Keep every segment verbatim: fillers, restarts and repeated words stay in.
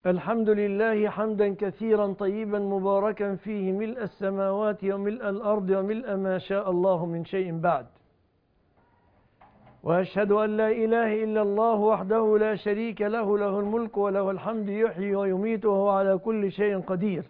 الحمد لله حمدا كثيرا طيبا مباركا فيه ملء السماوات وملء الأرض وملء ما شاء الله من شيء بعد. وأشهد أن لا إله إلا الله وحده لا شريك له، له الملك وله الحمد، يحيي ويميت وهو على كل شيء قدير.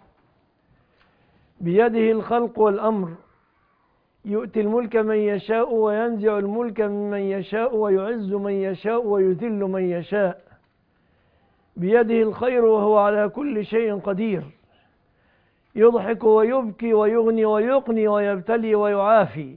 بيده الخلق والأمر، يؤتي الملك من يشاء وينزع الملك ممن يشاء ويعز من يشاء ويذل من يشاء. بيده الخير وهو على كل شيء قدير. يضحك ويبكي ويغني ويقني ويبتلي ويعافي.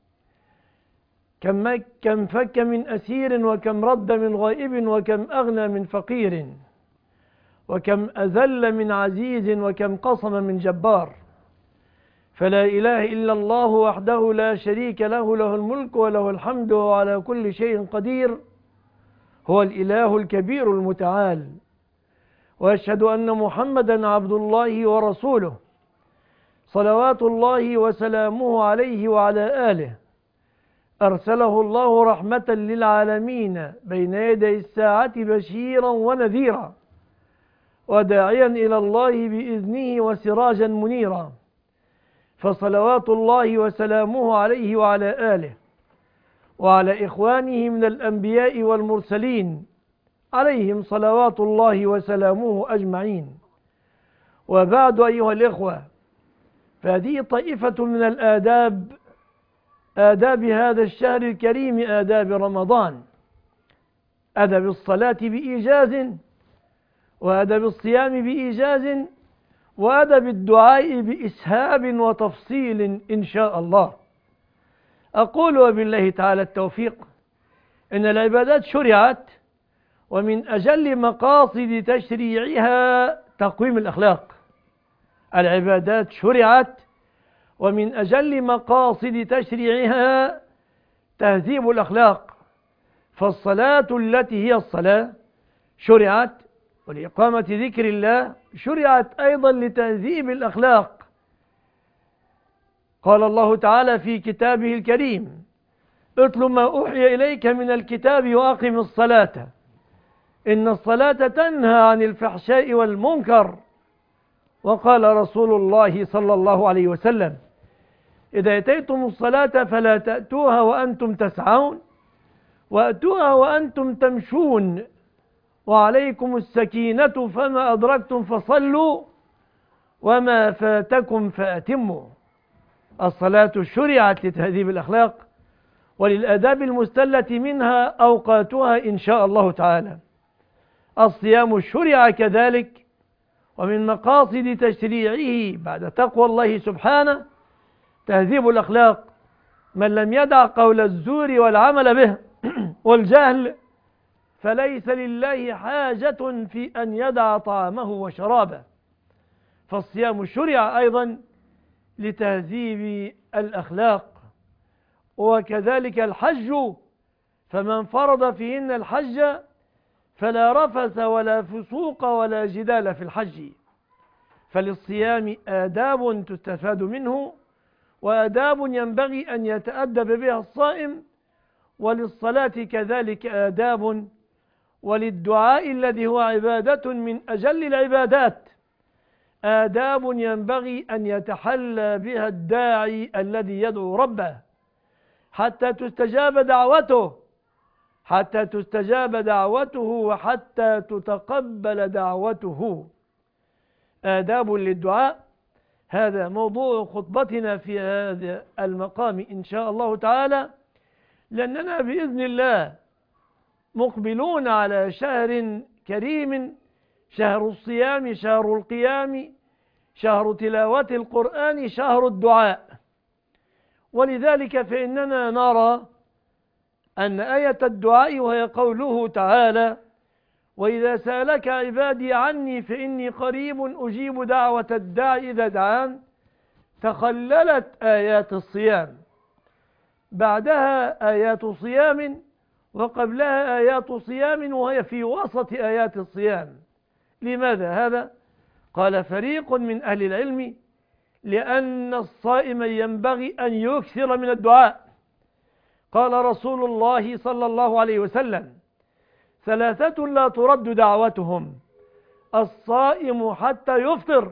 كم كم فك من أسير، وكم رد من غائب، وكم أغنى من فقير، وكم أذل من عزيز، وكم قصم من جبار. فلا إله إلا الله وحده لا شريك له، له الملك وله الحمد وهو على كل شيء قدير. هو الإله الكبير المتعال. وأشهد أن محمدا عبد الله ورسوله، صلوات الله وسلامه عليه وعلى آله. أرسله الله رحمة للعالمين بين يدي الساعة بشيرا ونذيرا، وداعيا إلى الله بإذنه وسراجا منيرا. فصلوات الله وسلامه عليه وعلى آله وعلى إخوانه من الأنبياء والمرسلين، عليهم صلوات الله وسلامه أجمعين. وبعد أيها الإخوة، فهذه طائفة من الآداب، آداب هذا الشهر الكريم، آداب رمضان. أدب الصلاة بإيجاز، وأدب الصيام بإيجاز، وأدب الدعاء بإسهاب وتفصيل إن شاء الله. أقول وبالله تعالى التوفيق إن العبادات شرعت، ومن أجل مقاصد تشريعها تقويم الأخلاق. العبادات شرعت، ومن أجل مقاصد تشريعها تهذيب الأخلاق. فالصلاة التي هي الصلاة شرعت، ولإقامة ذكر الله شرعت أيضا لتهذيب الأخلاق. قال الله تعالى في كتابه الكريم: اتل ما أوحي إليك من الكتاب وأقم الصلاة إن الصلاة تنهى عن الفحشاء والمنكر. وقال رسول الله صلى الله عليه وسلم: إذا أتيتم الصلاة فلا تأتوها وأنتم تسعون، وأتوها وأنتم تمشون، وعليكم السكينة، فما أدركتم فصلوا وما فاتكم فأتموا. الصلاة شرعت لتهذيب الأخلاق، وللآداب المستلة منها أوقاتها إن شاء الله تعالى. الصيام شرع كذلك، ومن مقاصد تشريعه بعد تقوى الله سبحانه تهذيب الأخلاق. من لم يدع قول الزور والعمل به والجهل فليس لله حاجة في أن يدع طعامه وشرابه. فالصيام شرع أيضا لتهذيب الأخلاق. وكذلك الحج، فمن فرض فيهن الحج فلا رفث ولا فسوق ولا جدال في الحج. فللصيام آداب تستفاد منه، وآداب ينبغي أن يتأدب بها الصائم. وللصلاة كذلك آداب، وللدعاء الذي هو عبادة من أجل العبادات آداب ينبغي أن يتحلى بها الداعي الذي يدعو ربه حتى تستجاب دعوته حتى تستجاب دعوته وحتى تتقبل دعوته. آداب للدعاء، هذا موضوع خطبتنا في هذا المقام إن شاء الله تعالى، لأننا بإذن الله مقبلون على شهر كريم، شهر الصيام، شهر القيام، شهر تلاوة القرآن، شهر الدعاء. ولذلك فإننا نرى أن آية الدعاء، وهي قوله تعالى: وإذا سألك عبادي عني فإني قريب أجيب دعوة الداع إذا دعان، تخللت آيات الصيام. بعدها آيات صيام، وقبلها آيات صيام، وهي في وسط آيات الصيام. لماذا هذا؟ قال فريق من أهل العلم: لأن الصائم ينبغي أن يكثر من الدعاء. قال رسول الله صلى الله عليه وسلم: ثلاثة لا ترد دعوتهم: الصائم حتى يفطر.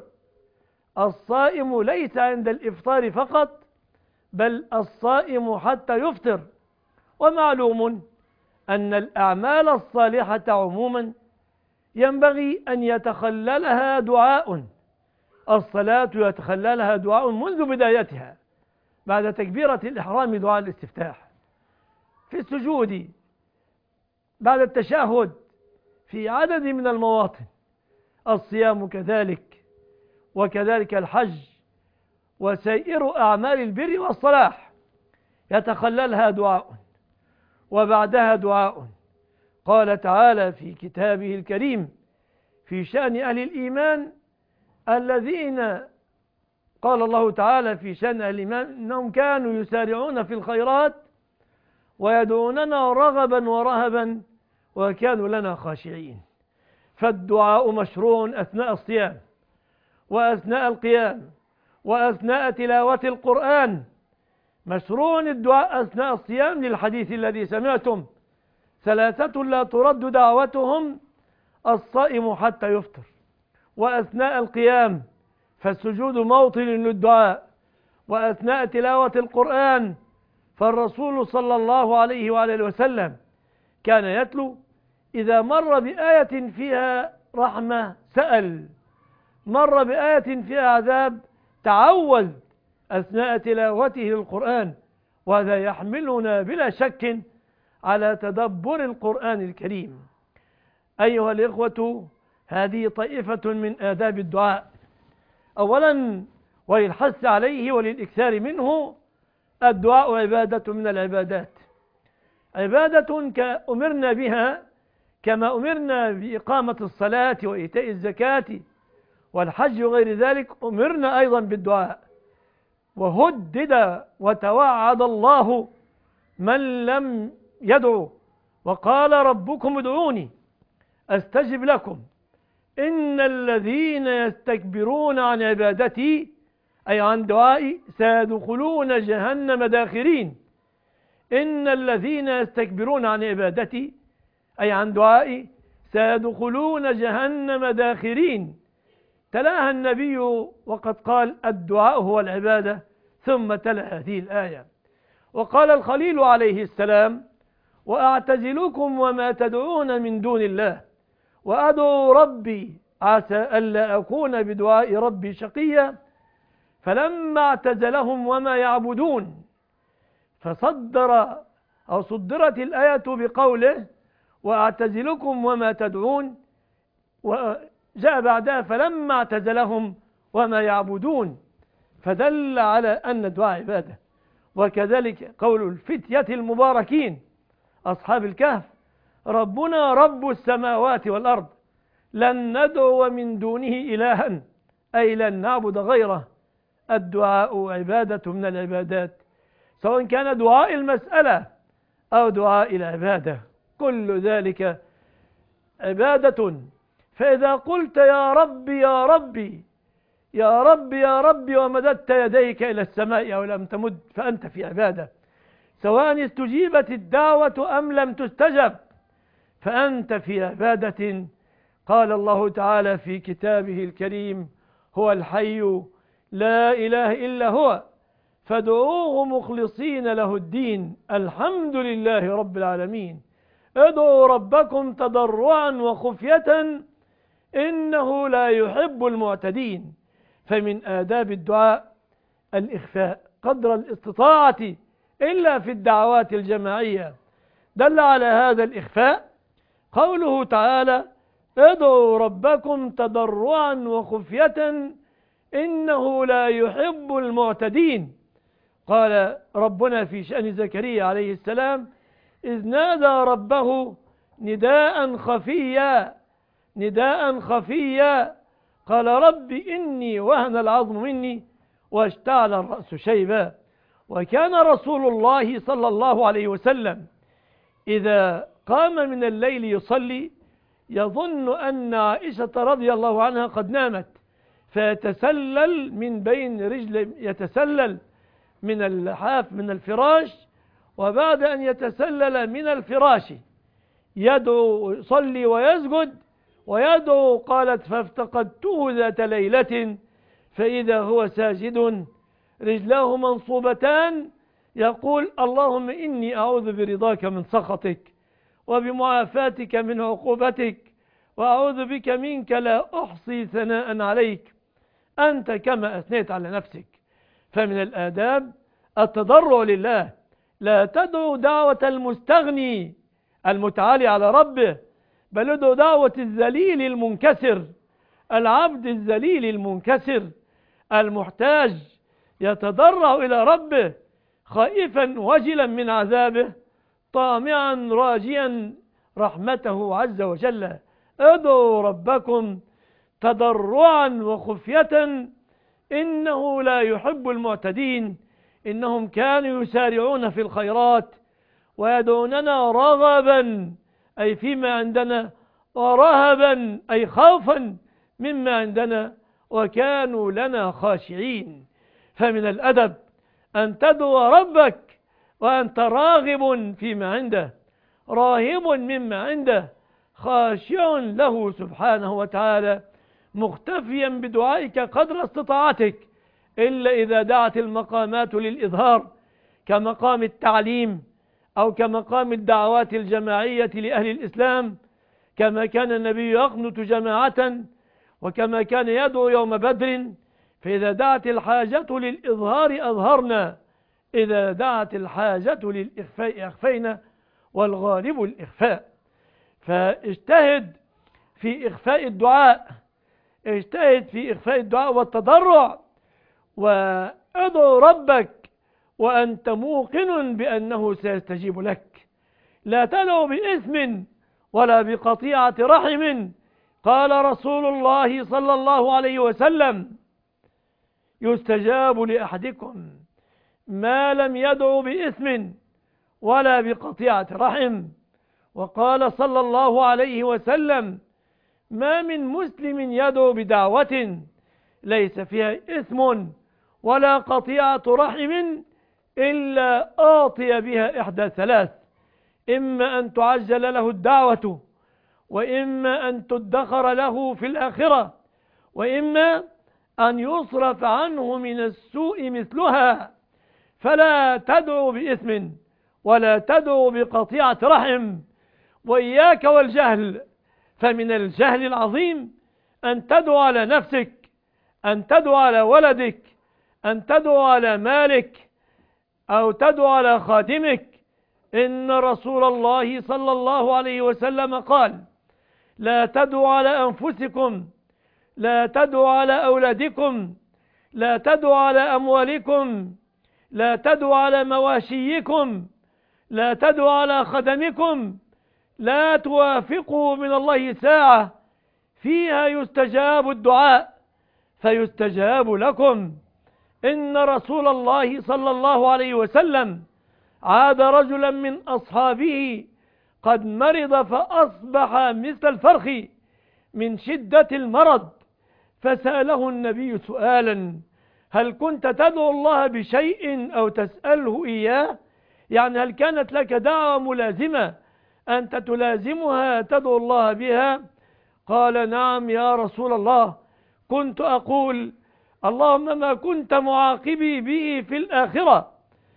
الصائم ليس عند الإفطار فقط، بل الصائم حتى يفطر. ومعلوم أن الأعمال الصالحة عموما ينبغي أن يتخللها دعاء. الصلاة يتخللها دعاء منذ بدايتها، بعد تكبيرة الإحرام دعاء الاستفتاح، في السجود، بعد التشهد، في عدد من المواطن. الصيام كذلك، وكذلك الحج وسائر أعمال البر والصلاح يتخللها دعاء، وبعدها دعاء. قال تعالى في كتابه الكريم في شأن أهل الإيمان الذين قال الله تعالى في شأن أهل الإيمان إنهم كانوا يسارعون في الخيرات ويدعوننا رغبا ورهبا وكانوا لنا خاشعين. فالدعاء مشروع أثناء الصيام، وأثناء القيام، وأثناء تلاوة القرآن. مشروع الدعاء أثناء الصيام للحديث الذي سمعتم: ثلاثة لا ترد دعوتهم الصائم حتى يفطر. وأثناء القيام فالسجود موطن للدعاء، وأثناء تلاوة القرآن فالرسول صلى الله عليه وآله وسلم كان يتلو، إذا مر بآية فيها رحمة سأل، مر بآية فيها عذاب تعوذ أثناء تلاوته للقرآن. وهذا يحملنا بلا شك على تدبر القرآن الكريم. أيها الإخوة، هذه طائفة من آداب الدعاء. أولا، وللحث عليه وللإكثار منه، الدعاء عبادة من العبادات، عبادة أمرنا بها كما أمرنا بإقامة الصلاة وإيتاء الزكاة والحج وغير ذلك، أمرنا أيضا بالدعاء. وهدد وتوعد الله من لم يدعو، وقال ربكم ادعوني أستجب لكم إن الذين يستكبرون عن عبادتي أي عن دعائي سيدخلون جهنم داخرين. إن الذين يستكبرون عن عبادتي أي عن دعائي سيدخلون جهنم داخرين. تلاها النبي وقد قال الدعاء هو العبادة، ثم تلا هذه الآية. وقال الخليل عليه السلام: وأعتزلكم وما تدعون من دون الله وأدعو ربي عسى ألا أكون بدعاء ربي شقيا. فلما اعتزلهم وما يعبدون فصدر أو صدرت الآية بقوله وأعتزلكم وما تدعون، وجاء بعدها فلما اعتزلهم وما يعبدون، فدل على أن الدعاء عبادة. وكذلك قول الفتية المباركين أصحاب الكهف: ربنا رب السماوات والأرض لن ندعو من دونه إلها أي لن نعبد غيره. الدعاء عبادة من العبادات، سواء كان دعاء المسألة أو دعاء العبادة، كل ذلك عبادة. فإذا قلت يا ربي يا ربي يا ربي يا ربي ومددت يديك إلى السماء أو لم تمد فأنت في عبادة، سواء استجيبت الدعوة أم لم تستجب فأنت في عبادة. قال الله تعالى في كتابه الكريم: هو الحي لا إله إلا هو فادعوه مخلصين له الدين الحمد لله رب العالمين. ادعوا ربكم تضرعا وخفية إنه لا يحب المعتدين. فمن آداب الدعاء الإخفاء قدر الاستطاعة إلا في الدعوات الجماعية. دل على هذا الإخفاء قوله تعالى: ادعوا ربكم تضرعا وخفية إنه لا يحب المعتدين. قال ربنا في شأن زكريا عليه السلام: إذ نادى ربه نداء خفيا نداء خفيا قال رب إني وهن العظم مني واشتعل الرأس شيبا. وكان رسول الله صلى الله عليه وسلم إذا قام من الليل يصلي يظن أن عائشة رضي الله عنها قد نامت، فيتسلل من بين رجل يتسلل من اللحاف من الفراش، وبعد أن يتسلل من الفراش يدعو يصلي ويسجد ويدعو قالت فافتقدته ذات ليلة فإذا هو ساجد رجلاه منصوبتان يقول اللهم إني أعوذ برضاك من سخطك وبمعافاتك من عقوبتك وأعوذ بك منك لا أحصي ثناء عليك أنت كما أثنيت على نفسك. فمن الآداب التضرع لله، لا تدعو دعوة المستغني المتعالي على ربه، بل ادعو دعوة الذليل المنكسر، العبد الذليل المنكسر المحتاج يتضرع إلى ربه خائفا وجلا من عذابه طامعا راجيا رحمته عز وجل. ادعوا ربكم تضرعا وخفية إنه لا يحب المعتدين. إنهم كانوا يسارعون في الخيرات ويدعوننا رغبا أي فيما عندنا، ورهبا أي خوفا مما عندنا، وكانوا لنا خاشعين. فمن الأدب أن تدعو ربك وأنت راغب فيما عنده، راهب مما عنده، خاشع له سبحانه وتعالى، مختفيا بدعائك قدر استطاعتك، إلا إذا دعت المقامات للإظهار كمقام التعليم أو كمقام الدعوات الجماعية لأهل الإسلام، كما كان النبي يقنت جماعة وكما كان يدعو يوم بدر. فإذا دعت الحاجة للإظهار أظهرنا، إذا دعت الحاجة للإخفاء أخفينا، والغالب الإخفاء. فاجتهد في إخفاء الدعاء، اجتهد في إخفاء الدعاء والتضرع، وادعو ربك وأنت موقن بأنه سيستجيب لك. لا تدعو بإثم ولا بقطيعة رحم. قال رسول الله صلى الله عليه وسلم يستجاب لأحدكم ما لم يدعو بإثم ولا بقطيعة رحم. وقال صلى الله عليه وسلم ما من مسلم يدعو بدعوة ليس فيها إثم ولا قطيعة رحم إلا أعطي بها إحدى ثلاث: إما أن تعجل له الدعوة، وإما أن تدخر له في الآخرة، وإما أن يصرف عنه من السوء مثلها. فلا تدعو بإثم ولا تدعو بقطيعة رحم. وإياك والجهل، فمن الجهل العظيم أن تدعو على نفسك، أن تدعو على ولدك، أن تدعو على مالك، أو تدعو على خادمك. إن رسول الله صلى الله عليه وسلم قال لا تدعوا على أنفسكم، لا تدعوا على أولادكم، لا تدعوا على أموالكم، لا تدعوا على مواشيكم، لا تدعوا على خدمكم، لا توافقوا من الله ساعة فيها يستجاب الدعاء فيستجاب لكم. إن رسول الله صلى الله عليه وسلم عاد رجلا من أصحابه قد مرض فأصبح مثل الفرخ من شدة المرض، فسأله النبي سؤالا: هل كنت تدعو الله بشيء أو تسأله إياه؟ يعني هل كانت لك دعوة ملازمة أنت تلازمها تدعو الله بها؟ قال: نعم يا رسول الله، كنت أقول اللهم ما كنت معاقبي به في الآخرة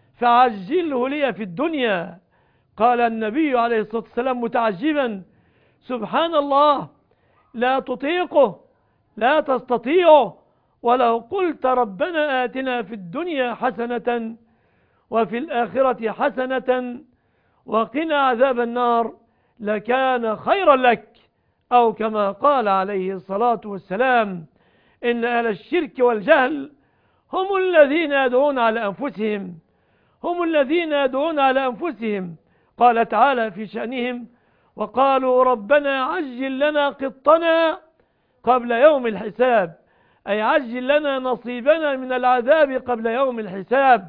فعجله لي في الدنيا. قال النبي عليه الصلاة والسلام متعجبا: سبحان الله، لا تطيقه، لا تستطيعه، ولو قلت ربنا آتنا في الدنيا حسنة وفي الآخرة حسنة وقنا عذاب النار لكان خيرا لك. أو كما قال عليه الصلاة والسلام: إن أهل الشرك والجهل هم الذين يدعون على أنفسهم، هم الذين يدعون على أنفسهم. قال تعالى في شأنهم: وقالوا ربنا عجل لنا قطنا قبل يوم الحساب، أي عجل لنا نصيبنا من العذاب قبل يوم الحساب.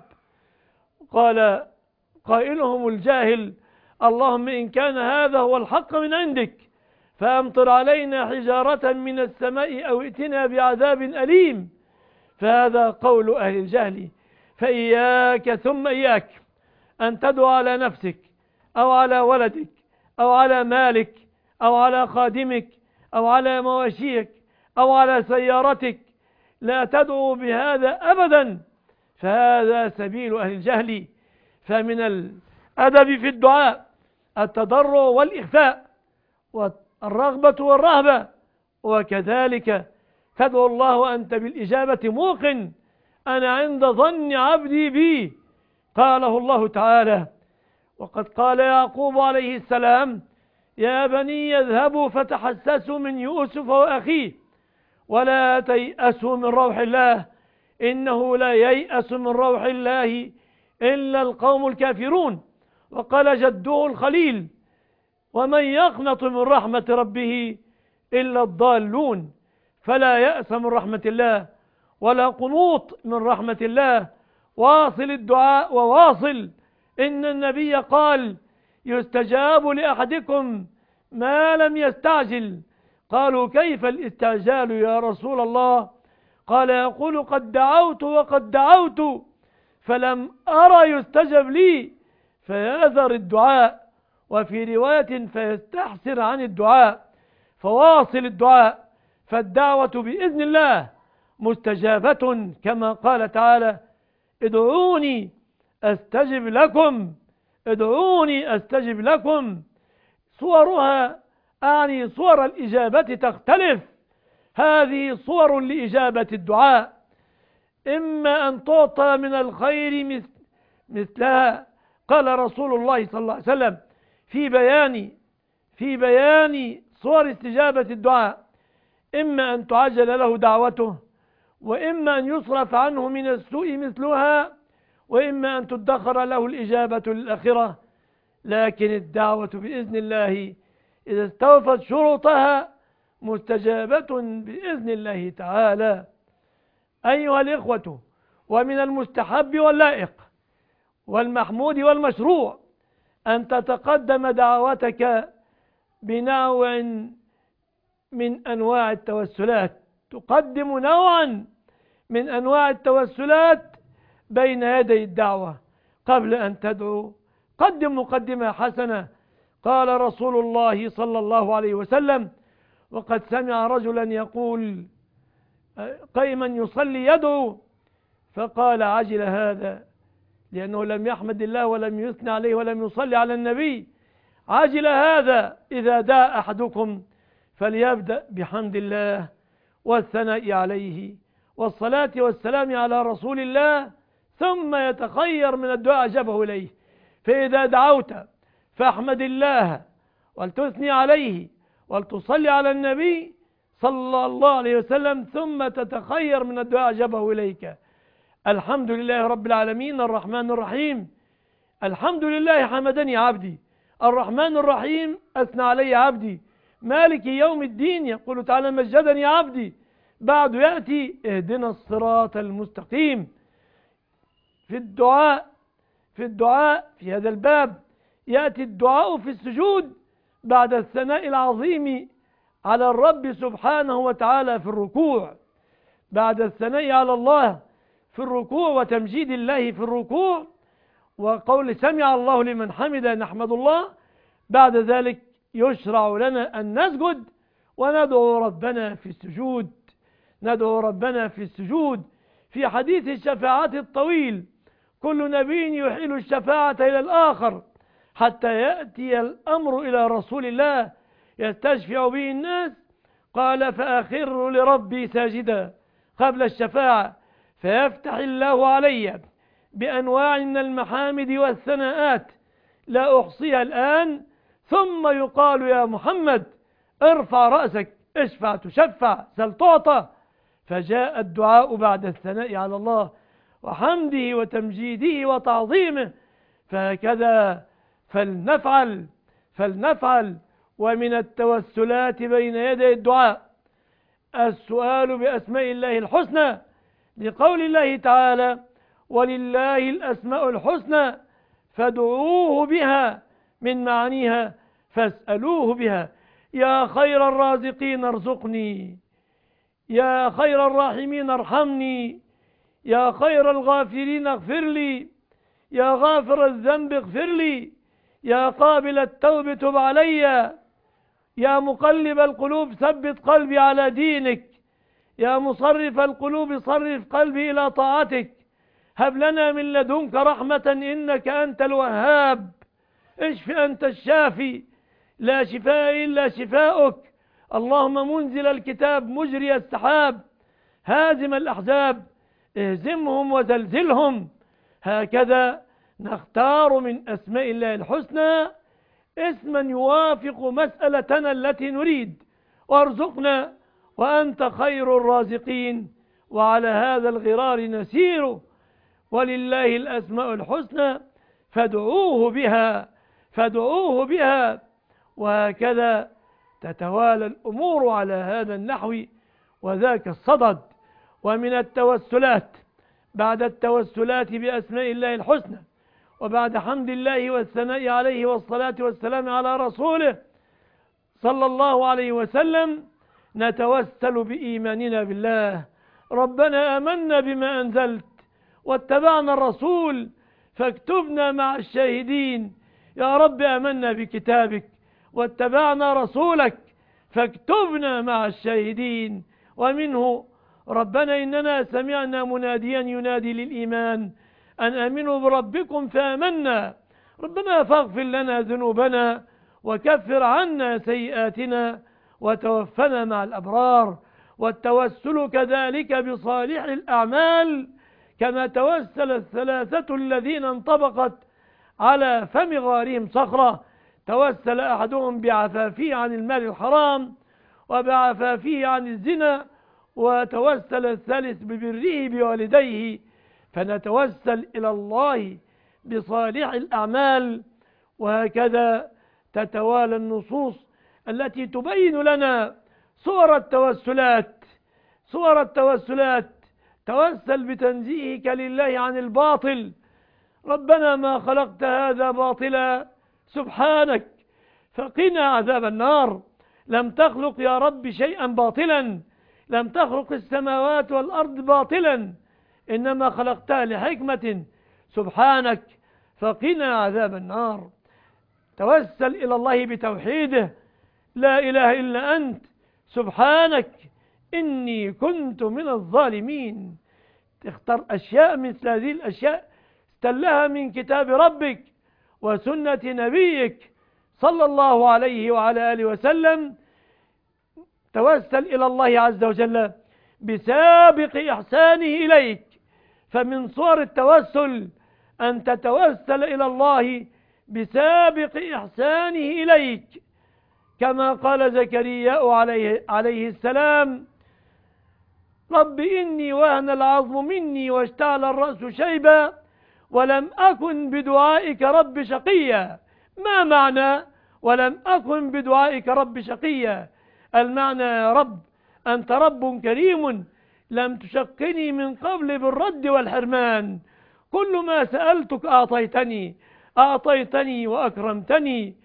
قال قائلهم الجاهل: اللهم إن كان هذا هو الحق من عندك فأمطر علينا حجارة من السماء أو ائتنا بعذاب أليم. فهذا قول أهل الجهل. فإياك ثم إياك أن تدعو على نفسك أو على ولدك أو على مالك أو على خادمك أو على مواشيك أو على سيارتك، لا تدعو بهذا أبدا، فهذا سبيل أهل الجهل. فمن الأدب في الدعاء التضرع والإخفاء والرغبة والرهبة، وكذلك تدعو الله وأنت بالإجابة موقن، أنا عند ظن عبدي بي. قاله الله تعالى. وقد قال يعقوب عليه السلام: يا بني يذهبوا فتحسسوا من يوسف وأخيه ولا تيأسوا من روح الله إنه لا ييأس من روح الله إلا القوم الكافرون. وقال جده الخليل: ومن يقنط من رحمة ربه إلا الضالون. فلا يأس من رحمة الله ولا قنوط من رحمة الله. واصل الدعاء وواصل. إن النبي قال: يستجاب لأحدكم ما لم يستعجل. قالوا: كيف الاستعجال يا رسول الله؟ قال: يقول: قد دعوت وقد دعوت فلم أرى يستجب لي، فيأذر الدعاء، وفي رواية فيستحسر عن الدعاء. فواصل الدعاء، فالدعوة بإذن الله مستجابة، كما قال تعالى: ادعوني أستجب لكم، ادعوني أستجب لكم. صورها أعني صور الإجابة تختلف. هذه صور لإجابة الدعاء: إما أن تعطى من الخير مثلها. قال رسول الله صلى الله عليه وسلم في بيان في بيان صور استجابة الدعاء: إما أن تعجل له دعوته، وإما أن يصرف عنه من السوء مثلها، وإما أن تدخر له الإجابة للآخرة. لكن الدعوة بإذن الله إذا استوفت شروطها مستجابة بإذن الله تعالى. أيها الإخوة، ومن المستحب واللائق والمحمود والمشروع أن تتقدم دعوتك بنوع من أنواع التوسلات. تقدم نوعا من أنواع التوسلات بين يدي الدعوة قبل أن تدعو. قدم مقدمة حسنة. قال رسول الله صلى الله عليه وسلم: وقد سمع رجلا يقول قائما يصلي يدعو، فقال: عجل هذا، لأنه لم يحمد الله ولم يثنى عليه ولم يصلي على النبي. عجل هذا، إذا دعا أحدكم فليبدأ بحمد الله والثناء عليه والصلاة والسلام على رسول الله، ثم يتخير من الدعاء أجابه إليه. فإذا دعوت فاحمد الله ولتثني عليه ولتصلي على النبي صلى الله عليه وسلم، ثم تتخير من الدعاء أجابه إليك. الحمد لله رب العالمين الرحمن الرحيم. الحمد لله حمدني عبدي، الرحمن الرحيم أثنى علي عبدي، مالك يوم الدين يقول تعالى مجدني عبدي. بعد يأتي اهدنا الصراط المستقيم. في الدعاء في الدعاء في هذا الباب يأتي الدعاء في السجود بعد الثناء العظيم على الرب سبحانه وتعالى في الركوع. بعد الثناء على الله في الركوع وتمجيد الله في الركوع وقول سمع الله لمن حمده نحمد الله، بعد ذلك يشرع لنا أن نسجد وندعو ربنا في السجود. ندعو ربنا في السجود. في حديث الشفاعة الطويل: كل نبي يحيل الشفاعة إلى الآخر حتى يأتي الأمر إلى رسول الله يستشفع به الناس. قال: فأخر لربي ساجدا قبل الشفاعة فيفتح الله علي بأنواع من المحامد والثناءات لا أحصيها الآن، ثم يقال: يا محمد ارفع رأسك، اشفع تشفع، سل تعطى. فجاء الدعاء بعد الثناء على الله وحمده وتمجيده وتعظيمه. فهكذا فلنفعل فلنفعل ومن التوسلات بين يدي الدعاء السؤال بأسماء الله الحسنى، لقول الله تعالى: ولله الأسماء الحسنى فادعوه بها، من معانيها فاسألوه بها. يا خير الرازقين ارزقني، يا خير الراحمين ارحمني، يا خير الغافرين اغفر لي، يا غافر الذنب اغفر لي، يا قابل التوب تب علي، يا مقلب القلوب ثبت قلبي على دينك، يا مصرف القلوب صرف قلبي إلى طاعتك، هب لنا من لدنك رحمة إنك أنت الوهاب، اشف أنت الشافي، لا شفاء إلا شفاؤك، اللهم منزل الكتاب مجري السحاب، هازم الأحزاب اهزمهم وزلزلهم. هكذا نختار من أسماء الله الحسنى اسما يوافق مسألتنا التي نريد، وارزقنا وأنت خير الرازقين، وعلى هذا الغرار نسير، ولله الأسماء الحسنى فادعوه بها فادعوه بها. وهكذا تتوالى الأمور على هذا النحو وذاك الصدد. ومن التوسلات بعد التوسلات بأسماء الله الحسنى، وبعد حمد الله والثناء عليه والصلاة والسلام على رسوله صلى الله عليه وسلم، نتوسل بإيماننا بالله. ربنا آمنا بما أنزلت واتبعنا الرسول فاكتبنا مع الشاهدين. يا رب آمنا بكتابك واتبعنا رسولك فاكتبنا مع الشاهدين. ومنه ربنا إننا سمعنا مناديا ينادي للإيمان أن آمنوا بربكم فآمنا. ربنا فاغفر لنا ذنوبنا وكفر عنا سيئاتنا وتوفنا مع الأبرار. والتوسل كذلك بصالح الأعمال، كما توسل الثلاثة الذين انطبقت على فم غارهم صخرة، توسل أحدهم بعفافه عن المال الحرام وبعفافه عن الزنا، وتوسل الثالث ببره بوالديه. فنتوسل إلى الله بصالح الأعمال. وهكذا تتوالى النصوص التي تبين لنا صور التوسلات صور التوسلات توسل بتنزيهك لله عن الباطل. ربنا ما خلقت هذا باطلا سبحانك فقنا عذاب النار. لم تخلق يا رب شيئا باطلا، لم تخلق السماوات والأرض باطلا، إنما خلقتها لحكمة، سبحانك فقنا عذاب النار. توسل إلى الله بتوحيده، لا إله إلا أنت سبحانك إني كنت من الظالمين. تختار أشياء مثل هذه الأشياء استلها من كتاب ربك وسنة نبيك صلى الله عليه وعلى آله وسلم. توسل إلى الله عز وجل بسابق إحسانه إليك. فمن صور التوسل أن تتوسل إلى الله بسابق إحسانه إليك، كما قال زكريا عليه, عليه السلام: رب إني وهن العظم مني واشتعل الرأس شيبا ولم أكن بدعائك رب شقيا. ما معنى ولم أكن بدعائك رب شقيا؟ المعنى يا رب أنت رب كريم لم تشقني من قبل بالرد والحرمان، كل ما سألتك أعطيتني أعطيتني وأكرمتني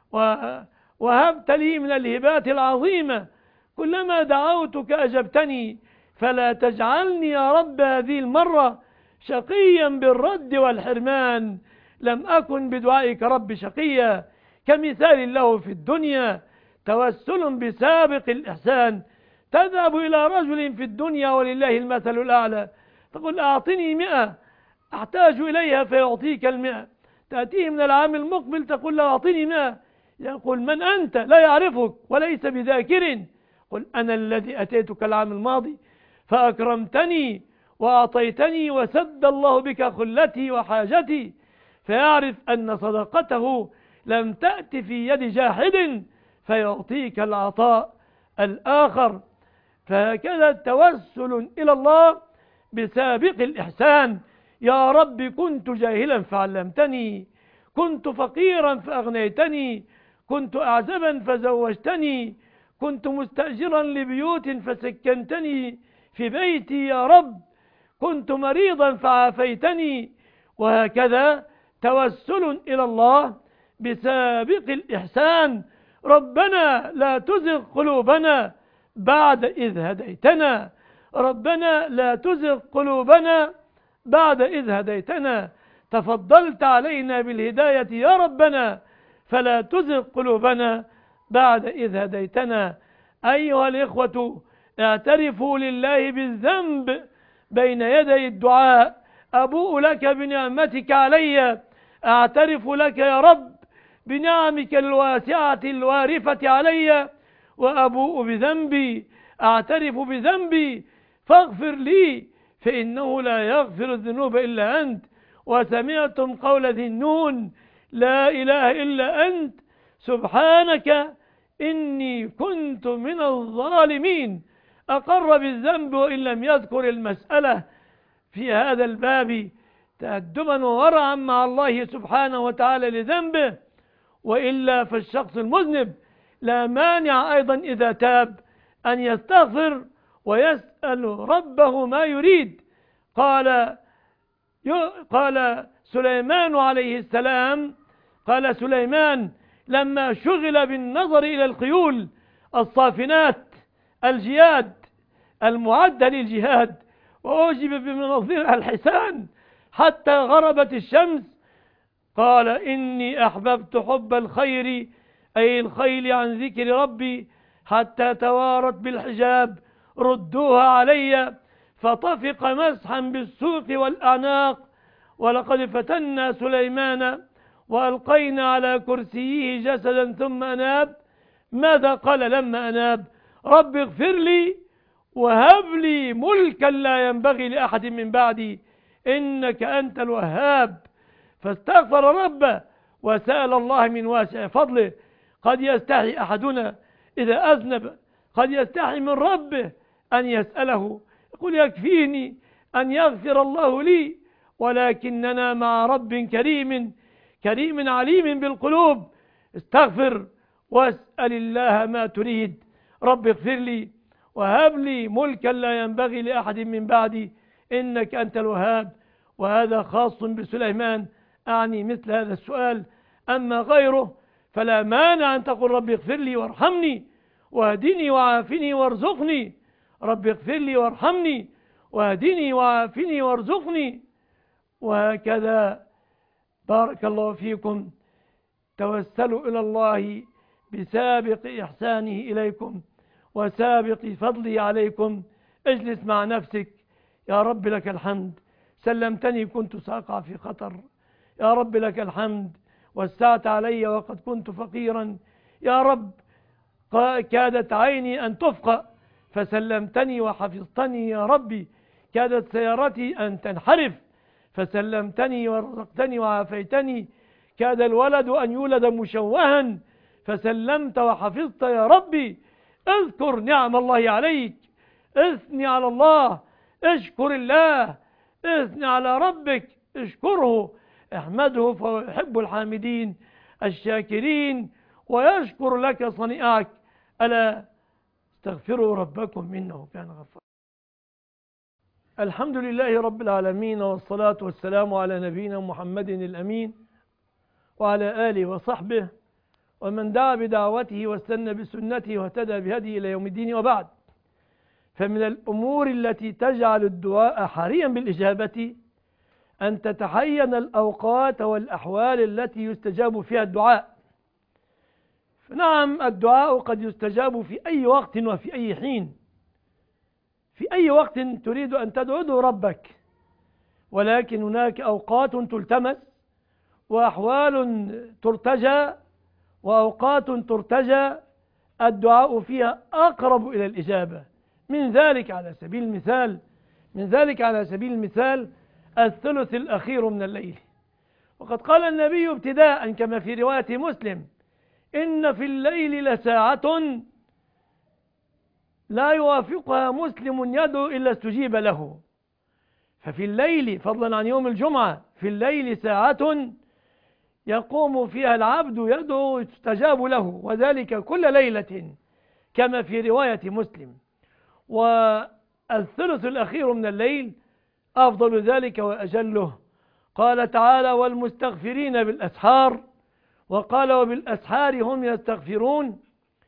وهبت لي من الهبات العظيمة، كلما دعوتك أجبتني، فلا تجعلني يا رب هذه المرة شقيا بالرد والحرمان. لم أكن بدعائك رب شقيا. كمثال له في الدنيا توسل بسابق الإحسان. تذهب إلى رجل في الدنيا ولله المثل الأعلى، تقول أعطني مئة أحتاج إليها فيعطيك المئة. تأتيه من العام المقبل تقول له أعطني مئة، يقول من أنت؟ لا يعرفك وليس بذاكر. قل أنا الذي أتيتك العام الماضي فأكرمتني وأعطيتني وسد الله بك خلتي وحاجتي، فيعرف أن صدقته لم تأت في يد جاحد فيعطيك العطاء الآخر. فهكذا التوسل إلى الله بسابق الإحسان. يا رب كنت جاهلا فعلمتني، كنت فقيرا فأغنيتني، كنت أعزبا فزوجتني، كنت مستأجرا لبيوت فسكنتني في بيتي يا رب، كنت مريضا فعافيتني. وهكذا توسل إلى الله بسابق الإحسان. ربنا لا تزغ قلوبنا بعد إذ هديتنا، ربنا لا تزغ قلوبنا بعد إذ هديتنا، تفضلت علينا بالهداية يا ربنا، فلا تزغ قلوبنا بعد إذ هديتنا. أيها الإخوة، اعترفوا لله بالذنب بين يدي الدعاء. أبوء لك بنعمتك علي، أعترف لك يا رب بنعمك الواسعة الوارفة علي، وأبوء بذنبي، أعترف بذنبي فاغفر لي فإنه لا يغفر الذنوب إلا أنت. وسمعتم قول ذي النون: لا إله إلا أنت سبحانك إني كنت من الظالمين. أقر بالذنب وإن لم يذكر المسألة في هذا الباب تأدبا وورعا مع الله سبحانه وتعالى لذنبه، وإلا فالشخص المذنب لا مانع أيضا إذا تاب أن يستغفر ويسأل ربه ما يريد. قال قال سليمان عليه السلام قال سليمان لما شغل بالنظر إلى الخيول الصافنات الجياد المعدة للجهاد، وأعجب بمناظرها الحسان حتى غربت الشمس، قال إني أحببت حب الخير، أي الخيل عن ذكر ربي، حتى توارت بالحجاب ردوها علي، فطفق مسحا بالسوق والأعناق. ولقد فتنا سليمان وألقينا على كرسيه جسدا ثم أناب. ماذا قال لما أناب؟ رب اغفر لي وهب لي ملكا لا ينبغي لأحد من بعدي إنك أنت الوهاب. فاستغفر ربه وسأل الله من واسع فضله. قد يستحي أحدنا إذا أذنب، قد يستحي من ربه أن يسأله، يقول يكفيني أن يغفر الله لي، ولكننا مع رب كريم كريم عليم بالقلوب. استغفر واسأل الله ما تريد. رب اغفر لي وهب لي ملكا لا ينبغي لأحد من بعدي إنك أنت الوهاب. وهذا خاص بسليمان، أعني مثل هذا السؤال. أما غيره فلا مانع أن تقول رب اغفر لي وارحمني واهدني وعافني وارزقني. رب اغفر لي وارحمني واهدني وعافني وارزقني. وهكذا بارك الله فيكم. توسلوا إلى الله بسابق إحسانه إليكم وسابق فضله عليكم. اجلس مع نفسك: يا رب لك الحمد، سلمتني كنت سأقع في خطر. يا رب لك الحمد، وسعت علي وقد كنت فقيرا. يا رب كادت عيني أن تفقأ فسلمتني وحفظتني. يا ربي كادت سيارتي أن تنحرف فسلمتني ورزقتني وعافيتني. كاد الولد أن يولد مشوها فسلمت وحفظت. يا ربي اذكر نعم الله عليك، اثني على الله، اشكر الله، اثني على ربك، اشكره، احمده فهو يحب الحامدين الشاكرين ويشكر لك صنيعك. ألا استغفروا ربكم إنه كان غفارا. الحمد لله رب العالمين، والصلاة والسلام على نبينا محمد الأمين وعلى آله وصحبه ومن دعا بدعوته واستنى بسنته واهتدى بهديه إلى يوم الدين. وبعد، فمن الأمور التي تجعل الدعاء حريا بالإجابة أن تتحين الأوقات والأحوال التي يستجاب فيها الدعاء. نعم، الدعاء قد يستجاب في أي وقت وفي أي حين. في أي وقت تريد أن تدعو ربك، ولكن هناك أوقات تلتمس وأحوال ترتجى وأوقات ترتجى الدعاء فيها أقرب إلى الإجابة. من ذلك على سبيل المثال من ذلك على سبيل المثال الثلث الأخير من الليل. وقد قال النبي ابتداء كما في رواية مسلم: إن في الليل لساعة لا يوافقها مسلم يدعو إلا استجيب له. ففي الليل، فضلا عن يوم الجمعة، في الليل ساعة يقوم فيها العبد يدعو يستجاب له، وذلك كل ليلة كما في رواية مسلم. والثلث الأخير من الليل أفضل ذلك وأجله. قال تعالى: والمستغفرين بالأسحار، وقال: وبالأسحار هم يستغفرون.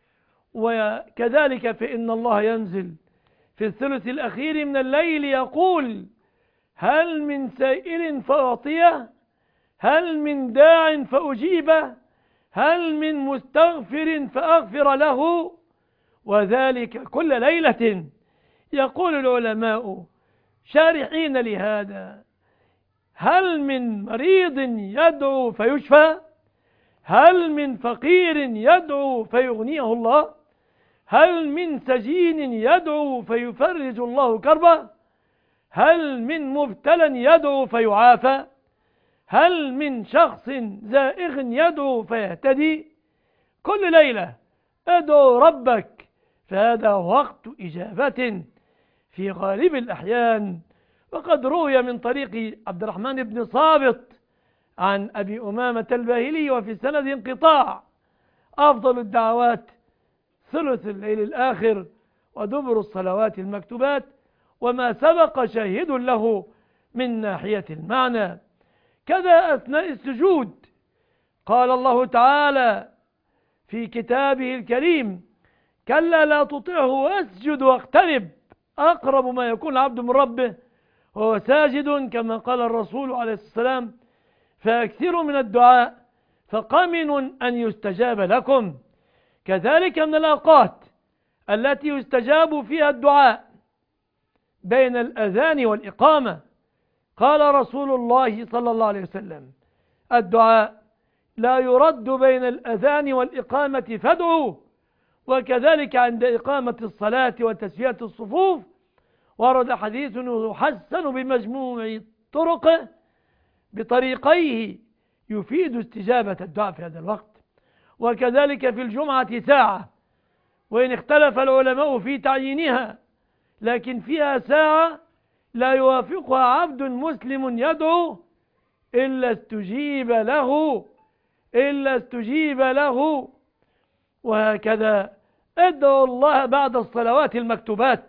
وكذلك فإن الله ينزل في الثلث الأخير من الليل يقول: هل من سائل فأعطيه، هل من داع فأجيبه، هل من مستغفر فأغفر له؟ وذلك كل ليلة. يقول العلماء شارحين لهذا: هل من مريض يدعو فيشفى؟ هل من فقير يدعو فيغنيه الله؟ هل من سجين يدعو فيفرج الله كربه؟ هل من مبتلى يدعو فيعافى؟ هل من شخص زائغ يدعو فيهتدي؟ كل ليلة ادعو ربك، فهذا وقت إجابة في غالب الأحيان. وقد روي من طريق عبد الرحمن بن صابط عن أبي أمامة الباهلي وفي سند انقطاع: أفضل الدعوات ثلث الليل الآخر ودبر الصلوات المكتوبات، وما سبق شاهد له من ناحية المعنى. كذا أثناء السجود قال الله تعالى في كتابه الكريم: كلا لا تطعه واسجد واقترب، أقرب ما يكون العبد من ربه وهو ساجد، كما قال الرسول عليه الصلاة والسلام: فأكثروا من الدعاء فقمن أن يستجاب لكم. كذلك من الأوقات التي يستجاب فيها الدعاء بين الأذان والإقامة. قال رسول الله صلى الله عليه وسلم: الدعاء لا يرد بين الأذان والإقامة فادعوا. وكذلك عند إقامة الصلاة وتسوية الصفوف ورد حديث يحسن بمجموع طرقه بطريقيه يفيد استجابة الدعاء في هذا الوقت. وكذلك في الجمعة ساعة، وإن اختلف العلماء في تعيينها، لكن فيها ساعة لا يوافقها عبد مسلم يدعو إلا استجيب له إلا استجيب له. وهكذا ادعوا الله بعد الصلوات المكتوبات،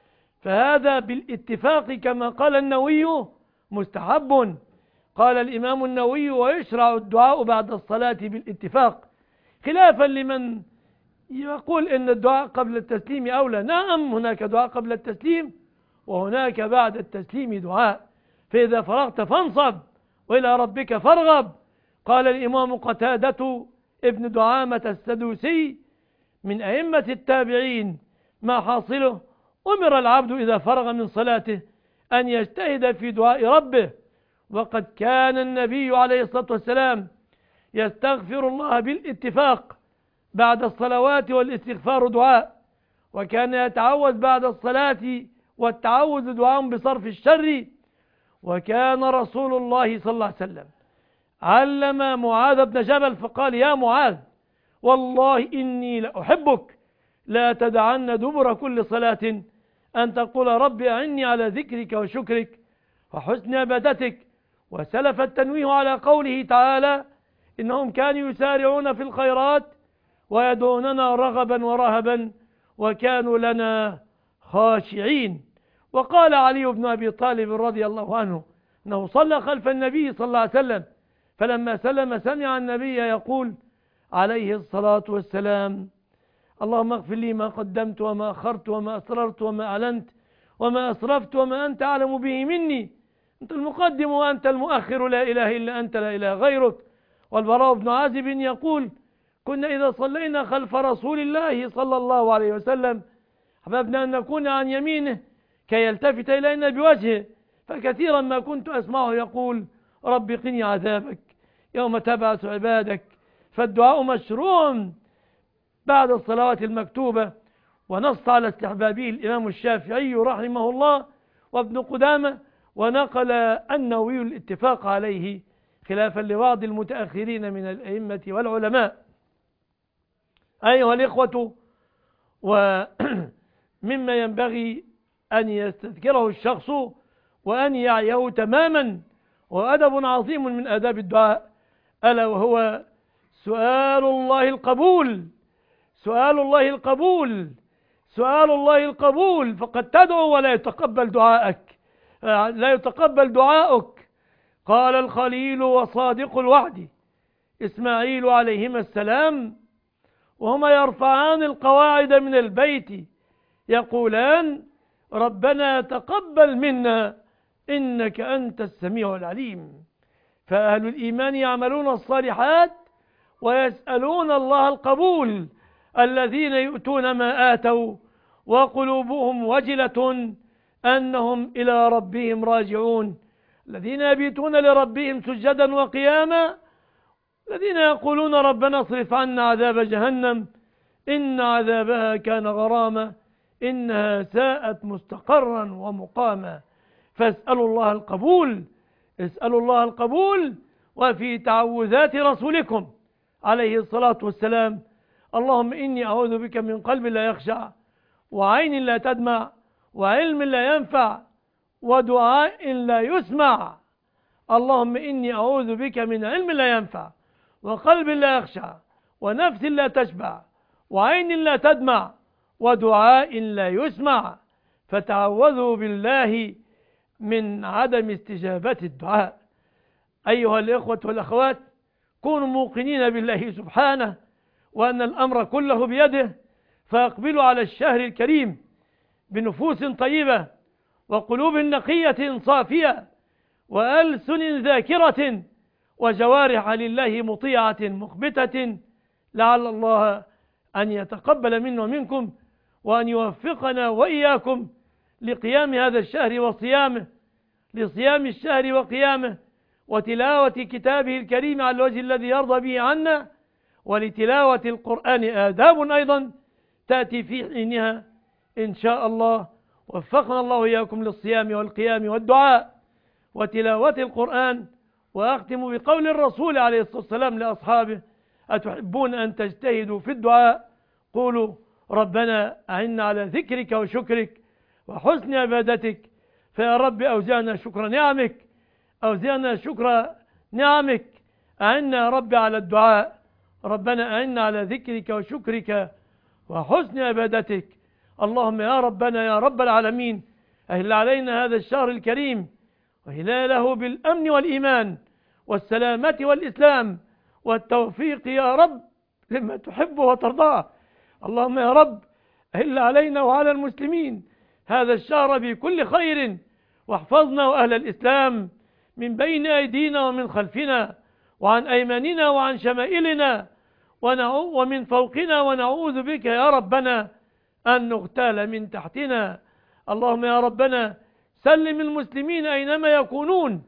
فهذا بالاتفاق كما قال النووي مستحب. قال الإمام النووي: ويشرع الدعاء بعد الصلاة بالاتفاق، خلافا لمن يقول إن الدعاء قبل التسليم أولى. نعم، هناك دعاء قبل التسليم وهناك بعد التسليم دعاء. فإذا فرغت فانصب وإلى ربك فارغب. قال الإمام قتادة ابن دعامة السدوسي من أئمة التابعين: ما حاصله؟ أمر العبد إذا فرغ من صلاته أن يجتهد في دعاء ربه. وقد كان النبي عليه الصلاة والسلام يستغفر الله بالاتفاق بعد الصلوات، والاستغفار دعاء. وكان يتعوذ بعد الصلاة، والتعوذ دعاء بصرف الشر. وكان رسول الله صلى الله عليه وسلم علم معاذ بن جبل فقال: يا معاذ، والله إني لأحبك، لا تدعن دبر كل صلاة أن تقول رب أعني على ذكرك وشكرك وحسن عبادتك. وسلف التنويه على قوله تعالى: إنهم كانوا يسارعون في الخيرات ويدعوننا رغبا ورهبا وكانوا لنا خاشعين. وقال علي بن أبي طالب رضي الله عنه أنه صلى خلف النبي صلى الله عليه وسلم، فلما سلم سمع النبي يقول عليه الصلاة والسلام: اللهم اغفر لي ما قدمت وما أخرت وما أسررت وما أعلنت وما أسرفت وما أنت أعلم به مني، أنت المقدم وأنت المؤخر، لا إله إلا أنت، لا إله غيرك. والبراء بن عازب يقول: كنا إذا صلينا خلف رسول الله صلى الله عليه وسلم أحببنا أن نكون عن يمينه كي يلتفت إلينا بوجهه، فكثيرا ما كنت أسمعه يقول: رب قني عذابك يوم تبعث عبادك. فالدعاء مشروع بعد الصلوات المكتوبة، ونص على استحبابه الإمام الشافعي رحمه الله وابن قدامة، ونقل النووي الاتفاق عليه خلافا لبعض المتأخرين من الأئمة والعلماء. أيها الإخوة، ومما ينبغي أن يستذكره الشخص وأن يعيه تماما، وأدب عظيم من آداب الدعاء، ألا وهو سؤال الله القبول. سؤال الله القبول سؤال الله القبول فقد تدعو ولا يتقبل دعائك، لا يتقبل دعائك. قال الخليل وصادق الوعد إسماعيل عليهما السلام وهما يرفعان القواعد من البيت يقولان: ربنا تقبل منا إنك أنت السميع العليم. فأهل الإيمان يعملون الصالحات ويسألون الله القبول، الذين يؤتون ما آتوا وقلوبهم وجلة أنهم إلى ربهم راجعون، الذين يبيتون لربهم سجدا وقياما، الذين يقولون ربنا اصرف عنا عذاب جهنم إن عذابها كان غراما إنها ساءت مستقرا ومقاما. فاسألوا الله القبول، اسألوا الله القبول. وفي تعوذات رسولكم عليه الصلاة والسلام: اللهم إني أعوذ بك من قلب لا يخشع، وعين لا تدمع، وعلم لا ينفع، ودعاء لا يسمع. اللهم إني أعوذ بك من علم لا ينفع، وقلب لا يخشع، ونفس لا تشبع، وعين لا تدمع، ودعاء لا يسمع. فتعوذوا بالله من عدم استجابة الدعاء. أيها الإخوة والأخوات، كونوا موقنين بالله سبحانه وأن الأمر كله بيده، فاقبلوا على الشهر الكريم بنفوس طيبة وقلوب نقية صافية وألسن ذاكرة وجوارح لله مطيعة مخبتة، لعل الله أن يتقبل منا ومنكم، وأن يوفقنا وإياكم لقيام هذا الشهر وصيامه، لصيام الشهر وقيامه، وتلاوة كتابه الكريم على الوجه الذي يرضى به عنا، ولتلاوة القرآن آداب أيضا تأتي في حينها إن شاء الله. وفقنا الله إياكم للصيام والقيام والدعاء وتلاوة القرآن. وأختم بقول الرسول عليه الصلاة والسلام لأصحابه: أتحبون أن تجتهدوا في الدعاء؟ قولوا ربنا أعنا على ذكرك وشكرك وحسن عبادتك. فيا رب أوزعنا شكر نعمك، أوزعنا شكر نعمك. أعنا يا رب على الدعاء. ربنا أعنا على ذكرك وشكرك وحسن عبادتك. اللهم يا ربنا يا رب العالمين، أهل علينا هذا الشهر الكريم وهلاله بالأمن والإيمان والسلامة والإسلام والتوفيق يا رب لما تحب وترضاه. اللهم يا رب أهل علينا وعلى المسلمين هذا الشهر بكل خير، واحفظنا وأهل الإسلام من بين أيدينا ومن خلفنا وعن أيماننا وعن شمائلنا ومن فوقنا، ونعوذ بك يا ربنا أن نغتال من تحتنا. اللهم يا ربنا سلم المسلمين أينما يكونون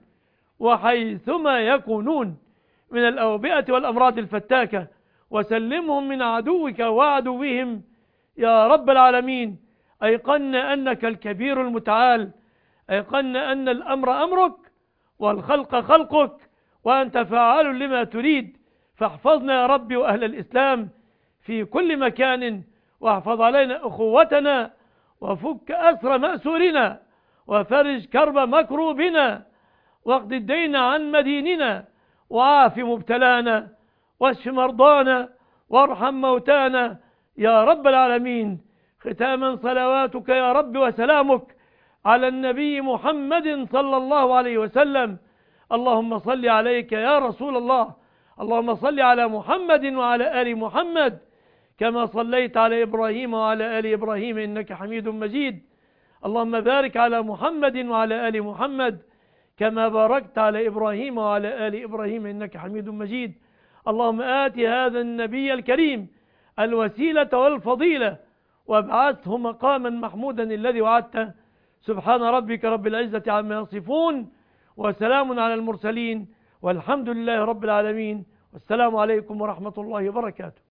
وحيثما يكونون من الأوبئة والأمراض الفتاكة، وسلمهم من عدوك وعدوهم يا رب العالمين. أيقنا أنك الكبير المتعال، أيقنا أن الأمر أمرك والخلق خلقك، وأنت فعال لما تريد. فاحفظنا يا رب وأهل الإسلام في كل مكان، واحفظ علينا أخوتنا، وفك أسر مأسورنا، وفرج كرب مكروبنا، واقض الدين عن مديننا، وعاف مبتلانا، واشف مرضانا، وارحم موتانا يا رب العالمين. ختاما صلواتك يا رب وسلامك على النبي محمد صلى الله عليه وسلم. اللهم صل عليك يا رسول الله. اللهم صل على محمد وعلى آل محمد كما صليت على إبراهيم وعلى آل إبراهيم إنك حميد مجيد. اللهم بارك على محمد وعلى آل محمد كما باركت على إبراهيم وعلى آل إبراهيم إنك حميد مجيد. اللهم آت هذا النبي الكريم الوسيلة والفضيلة، وابعثه مقاما محمودا الذي وعدته. سبحان ربك رب العزة عما يصفون، وسلام على المرسلين، والحمد لله رب العالمين. والسلام عليكم ورحمة الله وبركاته.